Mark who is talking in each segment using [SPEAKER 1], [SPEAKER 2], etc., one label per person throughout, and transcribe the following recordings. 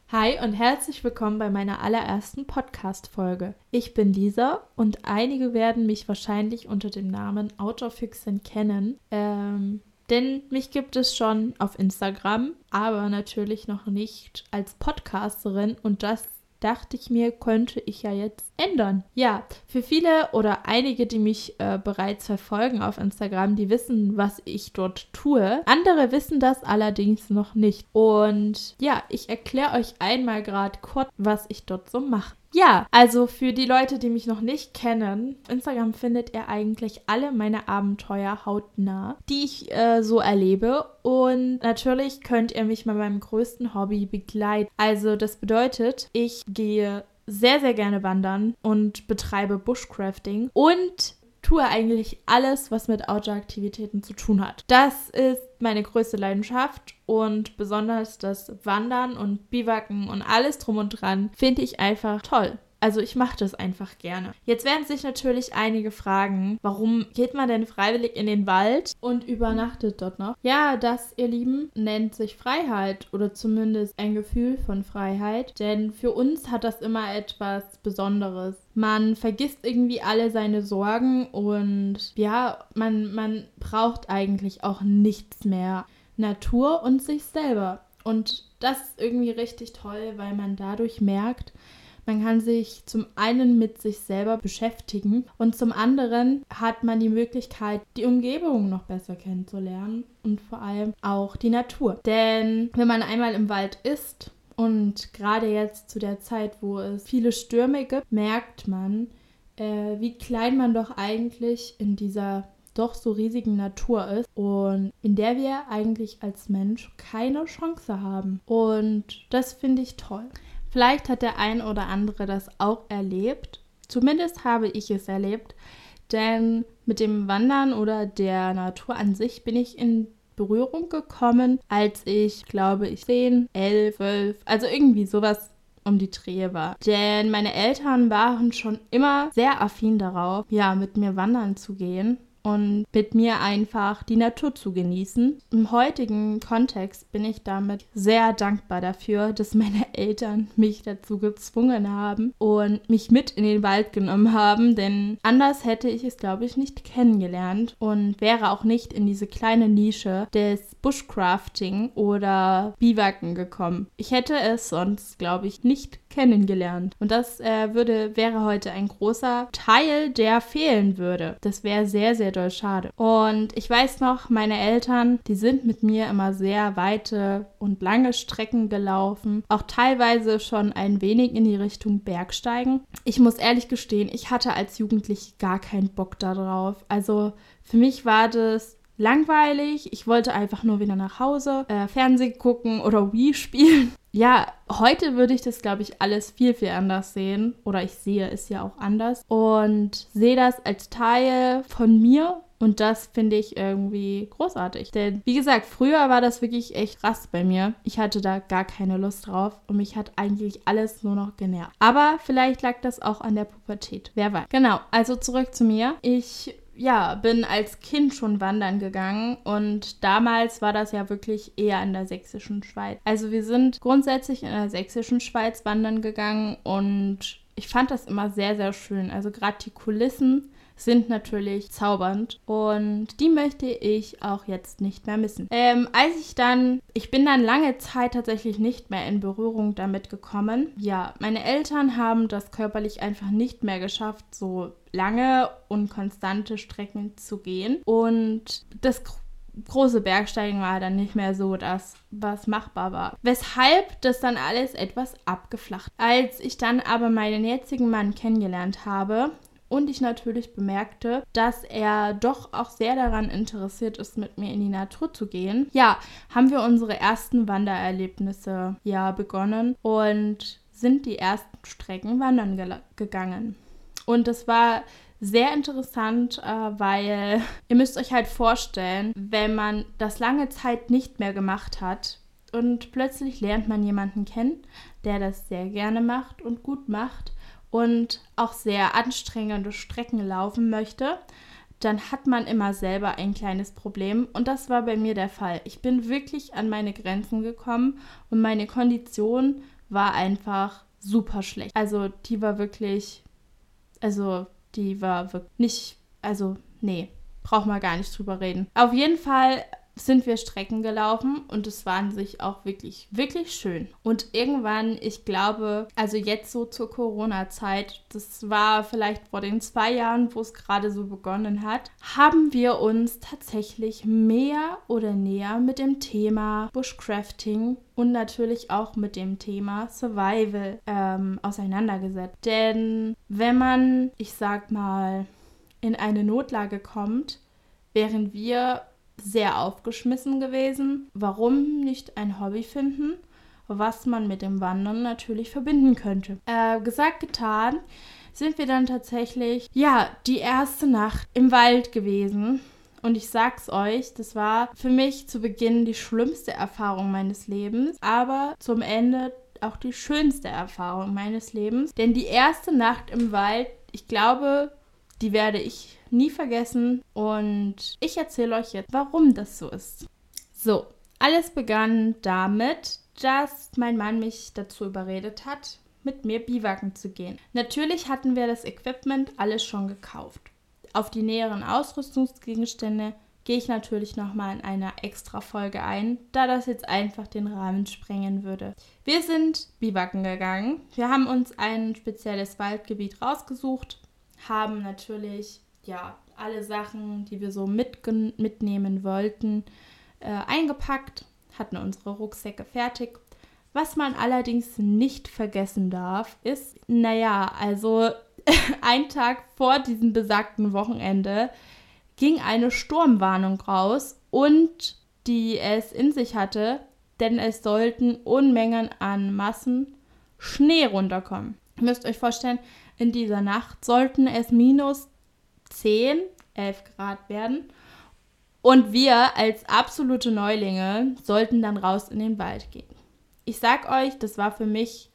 [SPEAKER 1] Hi und herzlich willkommen bei meiner allerersten Podcast-Folge. Ich bin Lisa und einige werden mich wahrscheinlich unter dem Namen Outdoor-Füchsin kennen, denn mich gibt es schon auf Instagram, aber natürlich noch nicht als Podcasterin und das dachte ich mir, könnte ich ja jetzt ändern. Ja, für viele oder einige, die mich bereits verfolgen auf Instagram, die wissen, was ich dort tue. Andere wissen das allerdings noch nicht. Und ja, ich erkläre euch einmal gerade kurz, was ich dort so mache. Ja, also für die Leute, die mich noch nicht kennen, auf Instagram findet ihr eigentlich alle meine Abenteuer hautnah, die ich so erlebe. Und natürlich könnt ihr mich bei meinem größten Hobby begleiten. Also das bedeutet, ich gehe sehr, sehr gerne wandern und betreibe Bushcrafting und tue eigentlich alles, was mit Outdoor-Aktivitäten zu tun hat. Das ist meine größte Leidenschaft und besonders das Wandern und Biwaken und alles drum und dran finde ich einfach toll. Also ich mache das einfach gerne. Jetzt werden sich natürlich einige fragen, warum geht man denn freiwillig in den Wald und übernachtet dort noch? Ja, das, ihr Lieben, nennt sich Freiheit oder zumindest ein Gefühl von Freiheit, denn für uns hat das immer etwas Besonderes. Man vergisst irgendwie alle seine Sorgen und ja, man braucht eigentlich auch nichts mehr. Natur und sich selber. Und das ist irgendwie richtig toll, weil man dadurch merkt, man kann sich zum einen mit sich selber beschäftigen und zum anderen hat man die Möglichkeit, die Umgebung noch besser kennenzulernen und vor allem auch die Natur. Denn wenn man einmal im Wald ist und gerade jetzt zu der Zeit, wo es viele Stürme gibt, merkt man, wie klein man doch eigentlich in dieser doch so riesigen Natur ist und in der wir eigentlich als Mensch keine Chance haben. Und das finde ich toll. Vielleicht hat der ein oder andere das auch erlebt. Zumindest habe ich es erlebt, denn mit dem Wandern oder der Natur an sich bin ich in Berührung gekommen, als ich, glaube ich, 10, 11, 12, also irgendwie sowas um die Dreh war. Denn meine Eltern waren schon immer sehr affin darauf, ja, mit mir wandern zu gehen und mit mir einfach die Natur zu genießen. Im heutigen Kontext bin ich damit sehr dankbar dafür, dass meine Eltern mich dazu gezwungen haben und mich mit in den Wald genommen haben, denn anders hätte ich es, glaube ich, nicht kennengelernt und wäre auch nicht in diese kleine Nische des Bushcrafting oder Biwaken gekommen. Ich hätte es sonst, glaube ich, nicht kennengelernt. Und das wäre heute ein großer Teil, der fehlen würde. Das wäre sehr, sehr doll schade. Und ich weiß noch, meine Eltern, die sind mit mir immer sehr weite und lange Strecken gelaufen. Auch teilweise schon ein wenig in die Richtung Bergsteigen. Ich muss ehrlich gestehen, ich hatte als Jugendliche gar keinen Bock darauf. Also für mich war das langweilig. Ich wollte einfach nur wieder nach Hause, Fernsehen gucken oder Wii spielen. Ja, heute würde ich das, glaube ich, alles viel, viel anders sehen. Oder ich sehe es ja auch anders. Und sehe das als Teil von mir. Und das finde ich irgendwie großartig. Denn, wie gesagt, früher war das wirklich echt krass bei mir. Ich hatte da gar keine Lust drauf. Und mich hat eigentlich alles nur noch genervt. Aber vielleicht lag das auch an der Pubertät. Wer weiß. Genau, also zurück zu mir. Ich bin als Kind schon wandern gegangen und damals war das ja wirklich eher in der sächsischen Schweiz. Also wir sind grundsätzlich in der sächsischen Schweiz wandern gegangen und ich fand das immer sehr, sehr schön. Also gerade die Kulissen sind natürlich zaubernd und die möchte ich auch jetzt nicht mehr missen. Ich bin dann lange Zeit tatsächlich nicht mehr in Berührung damit gekommen. Ja, meine Eltern haben das körperlich einfach nicht mehr geschafft, so lange und konstante Strecken zu gehen und das große Bergsteigen war dann nicht mehr so das, was machbar war. Weshalb das dann alles etwas abgeflacht. Als ich dann aber meinen jetzigen Mann kennengelernt habe und ich natürlich bemerkte, dass er doch auch sehr daran interessiert ist, mit mir in die Natur zu gehen, haben wir unsere ersten Wandererlebnisse begonnen und sind die ersten Strecken wandern gegangen. Und das war sehr interessant, weil ihr müsst euch halt vorstellen, wenn man das lange Zeit nicht mehr gemacht hat und plötzlich lernt man jemanden kennen, der das sehr gerne macht und gut macht und auch sehr anstrengende Strecken laufen möchte, dann hat man immer selber ein kleines Problem und das war bei mir der Fall. Ich bin wirklich an meine Grenzen gekommen und meine Kondition war einfach super schlecht. Also die war wirklich nicht, nee, braucht man gar nicht drüber reden. Auf jeden Fall sind wir Strecken gelaufen und es war an sich auch wirklich, wirklich schön. Und irgendwann, ich glaube, also jetzt so zur Corona-Zeit, das war vielleicht vor den 2 Jahren, wo es gerade so begonnen hat, haben wir uns tatsächlich mehr oder näher mit dem Thema Bushcrafting und natürlich auch mit dem Thema Survival auseinandergesetzt. Denn wenn man, ich sag mal, in eine Notlage kommt, wären wir sehr aufgeschmissen gewesen. Warum nicht ein Hobby finden, was man mit dem Wandern natürlich verbinden könnte? Gesagt, getan, sind wir dann tatsächlich, die erste Nacht im Wald gewesen. Und ich sag's euch, das war für mich zu Beginn die schlimmste Erfahrung meines Lebens, aber zum Ende auch die schönste Erfahrung meines Lebens. Denn die erste Nacht im Wald, ich glaube, die werde ich nie vergessen und ich erzähle euch jetzt, warum das so ist. So, alles begann damit, dass mein Mann mich dazu überredet hat, mit mir biwaken zu gehen. Natürlich hatten wir das Equipment alles schon gekauft. Auf die näheren Ausrüstungsgegenstände gehe ich natürlich nochmal in einer extra Folge ein, da das jetzt einfach den Rahmen sprengen würde. Wir sind biwaken gegangen. Wir haben uns ein spezielles Waldgebiet rausgesucht, haben natürlich alle Sachen, die wir so mitnehmen wollten, eingepackt, hatten unsere Rucksäcke fertig. Was man allerdings nicht vergessen darf, ist, ein Tag vor diesem besagten Wochenende ging eine Sturmwarnung raus und die es in sich hatte, denn es sollten Unmengen an Massen Schnee runterkommen. Ihr müsst euch vorstellen, in dieser Nacht sollten es minus 10, 11 Grad werden und wir als absolute Neulinge sollten dann raus in den Wald gehen. Ich sag euch, das war für mich,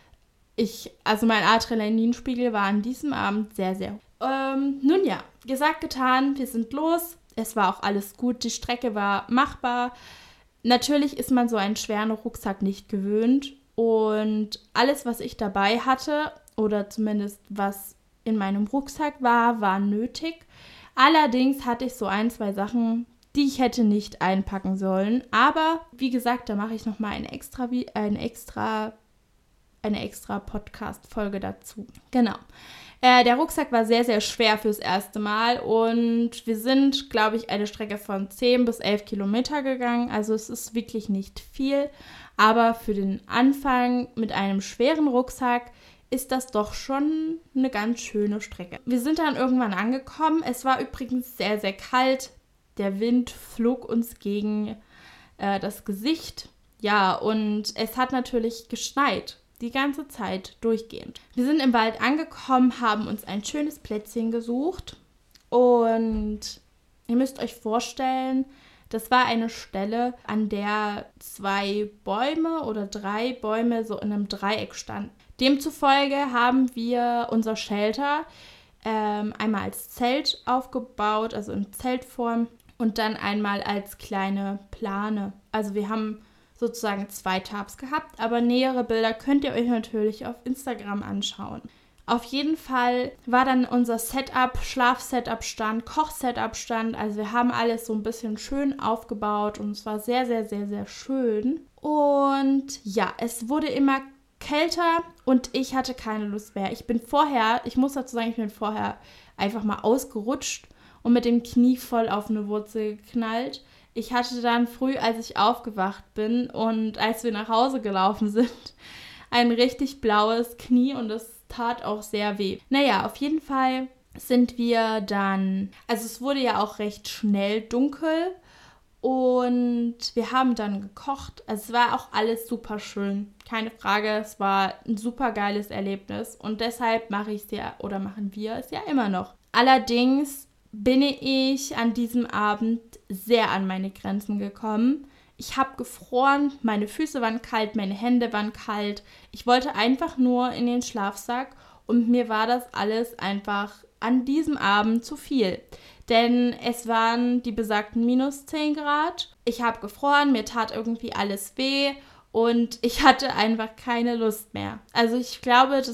[SPEAKER 1] mein Adrenalinspiegel war an diesem Abend sehr, sehr hoch. Gesagt, getan, wir sind los. Es war auch alles gut, die Strecke war machbar. Natürlich ist man so einen schweren Rucksack nicht gewöhnt und alles, was ich dabei hatte, oder zumindest was in meinem Rucksack war nötig. Allerdings hatte ich so 1, 2 Sachen, die ich hätte nicht einpacken sollen. Aber wie gesagt, da mache ich nochmal eine extra Podcast-Folge dazu. Genau. Der Rucksack war sehr, sehr schwer fürs erste Mal und wir sind, glaube ich, eine Strecke von 10 bis 11 Kilometer gegangen. Also es ist wirklich nicht viel, aber für den Anfang mit einem schweren Rucksack ist das doch schon eine ganz schöne Strecke. Wir sind dann irgendwann angekommen. Es war übrigens sehr, sehr kalt. Der Wind flog uns gegen das Gesicht. Ja, und es hat natürlich geschneit. Die ganze Zeit durchgehend. Wir sind im Wald angekommen, haben uns ein schönes Plätzchen gesucht und ihr müsst euch vorstellen, das war eine Stelle, an der 2 Bäume oder 3 Bäume so in einem Dreieck standen. Demzufolge haben wir unser Shelter einmal als Zelt aufgebaut, also in Zeltform und dann einmal als kleine Plane. Also wir haben sozusagen 2 Tabs gehabt, aber nähere Bilder könnt ihr euch natürlich auf Instagram anschauen. Auf jeden Fall war dann unser Setup, Schlaf-Setup stand, Koch-Setup stand, also wir haben alles so ein bisschen schön aufgebaut und es war sehr, sehr, sehr, sehr schön. Und ja, es wurde immer kälter und ich hatte keine Lust mehr. Ich bin vorher einfach mal ausgerutscht und mit dem Knie voll auf eine Wurzel geknallt. Ich hatte dann früh, als ich aufgewacht bin und als wir nach Hause gelaufen sind, ein richtig blaues Knie und das tat auch sehr weh. Auf jeden Fall sind wir dann, also es wurde ja auch recht schnell dunkel und wir haben dann gekocht. Also es war auch alles super schön, keine Frage, es war ein super geiles Erlebnis und deshalb machen wir es ja immer noch. Allerdings bin ich an diesem Abend sehr an meine Grenzen gekommen. Ich habe gefroren, meine Füße waren kalt, meine Hände waren kalt. Ich wollte einfach nur in den Schlafsack und mir war das alles einfach an diesem Abend zu viel. Denn es waren die besagten minus 10 Grad. Ich habe gefroren, mir tat irgendwie alles weh und ich hatte einfach keine Lust mehr. Also ich glaube,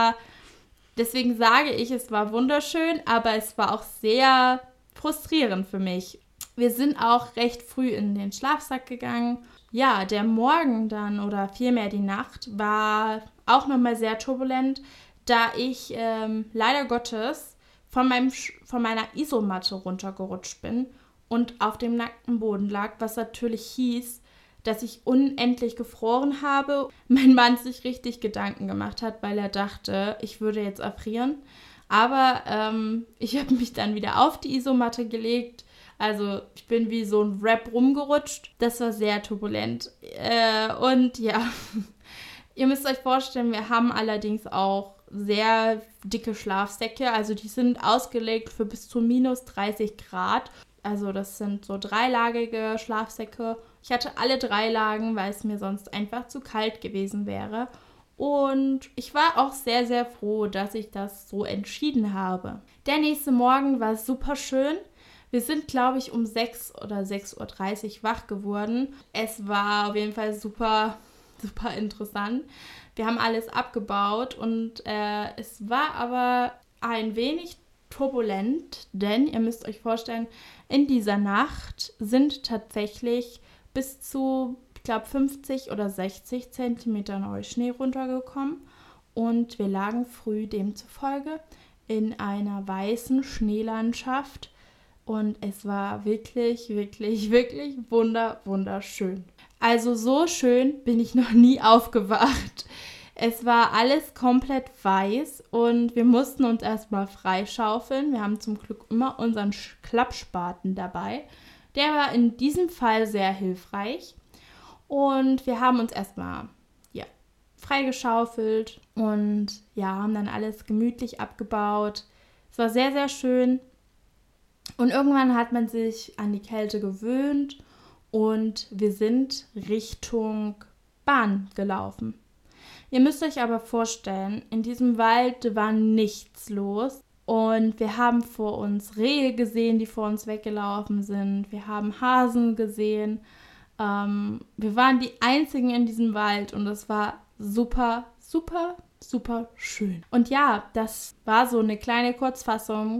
[SPEAKER 1] deswegen sage ich, es war wunderschön, aber es war auch sehr frustrierend für mich. Wir sind auch recht früh in den Schlafsack gegangen. Ja, der Morgen dann oder vielmehr die Nacht war auch nochmal sehr turbulent, da ich leider Gottes von meiner Isomatte runtergerutscht bin und auf dem nackten Boden lag, was natürlich hieß, dass ich unendlich gefroren habe. Mein Mann sich richtig Gedanken gemacht hat, weil er dachte, ich würde jetzt erfrieren. Aber ich habe mich dann wieder auf die Isomatte gelegt. Also ich bin wie so ein Wrap rumgerutscht. Das war sehr turbulent. Und ja, ihr müsst euch vorstellen, wir haben allerdings auch sehr dicke Schlafsäcke. Also die sind ausgelegt für bis zu minus 30 Grad. Also das sind so dreilagige Schlafsäcke. Ich hatte alle 3 Lagen, weil es mir sonst einfach zu kalt gewesen wäre. Und ich war auch sehr, sehr froh, dass ich das so entschieden habe. Der nächste Morgen war super schön. Wir sind, glaube ich, um 6 oder 6:30 Uhr wach geworden. Es war auf jeden Fall super, super interessant. Wir haben alles abgebaut und es war aber ein wenig turbulent, denn ihr müsst euch vorstellen, in dieser Nacht sind tatsächlich bis zu, ich glaube, 50 oder 60 Zentimeter Neuschnee runtergekommen und wir lagen früh demzufolge in einer weißen Schneelandschaft und es war wirklich, wirklich, wirklich wunderschön. Also so schön bin ich noch nie aufgewacht. Es war alles komplett weiß und wir mussten uns erstmal freischaufeln. Wir haben zum Glück immer unseren Klappspaten dabei. Der war in diesem Fall sehr hilfreich. Und wir haben uns erstmal freigeschaufelt und haben dann alles gemütlich abgebaut. Es war sehr, sehr schön. Und irgendwann hat man sich an die Kälte gewöhnt und wir sind Richtung Bahn gelaufen. Ihr müsst euch aber vorstellen, in diesem Wald war nichts los und wir haben vor uns Rehe gesehen, die vor uns weggelaufen sind. Wir haben Hasen gesehen. Wir waren die Einzigen in diesem Wald und es war super, super, super schön. Und ja, das war so eine kleine Kurzfassung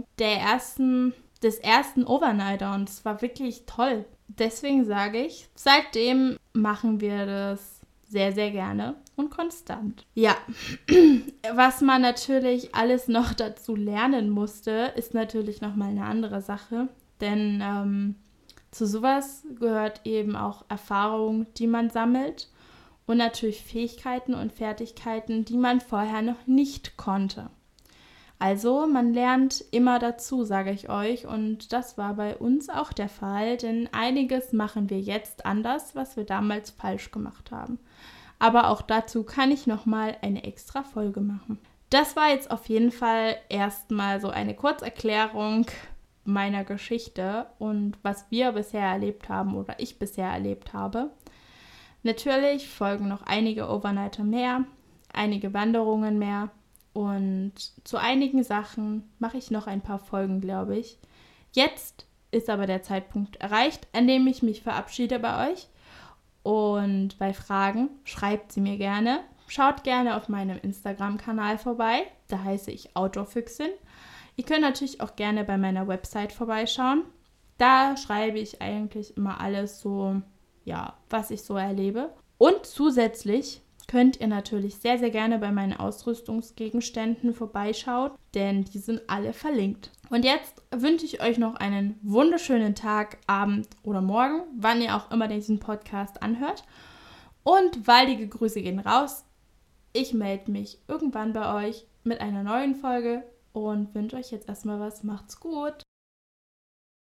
[SPEAKER 1] des ersten Overnighter und es war wirklich toll. Deswegen sage ich, seitdem machen wir das sehr, sehr gerne und konstant. Ja, was man natürlich alles noch dazu lernen musste, ist natürlich nochmal eine andere Sache, denn zu sowas gehört eben auch Erfahrung, die man sammelt und natürlich Fähigkeiten und Fertigkeiten, die man vorher noch nicht konnte. Also man lernt immer dazu, sage ich euch, und das war bei uns auch der Fall, denn einiges machen wir jetzt anders, was wir damals falsch gemacht haben. Aber auch dazu kann ich nochmal eine extra Folge machen. Das war jetzt auf jeden Fall erstmal so eine Kurzerklärung meiner Geschichte und was wir bisher erlebt haben oder ich bisher erlebt habe. Natürlich folgen noch einige Overnighter mehr, einige Wanderungen mehr und zu einigen Sachen mache ich noch ein paar Folgen, glaube ich. Jetzt ist aber der Zeitpunkt erreicht, an dem ich mich verabschiede bei euch. Und bei Fragen schreibt sie mir gerne. Schaut gerne auf meinem Instagram-Kanal vorbei. Da heiße ich Outdoor-Füchsin. Ihr könnt natürlich auch gerne bei meiner Website vorbeischauen. Da schreibe ich eigentlich immer alles so, was ich so erlebe. Und zusätzlich könnt ihr natürlich sehr, sehr gerne bei meinen Ausrüstungsgegenständen vorbeischauen, denn die sind alle verlinkt. Und jetzt wünsche ich euch noch einen wunderschönen Tag, Abend oder Morgen, wann ihr auch immer diesen Podcast anhört. Und baldige Grüße gehen raus. Ich melde mich irgendwann bei euch mit einer neuen Folge und wünsche euch jetzt erstmal was. Macht's gut!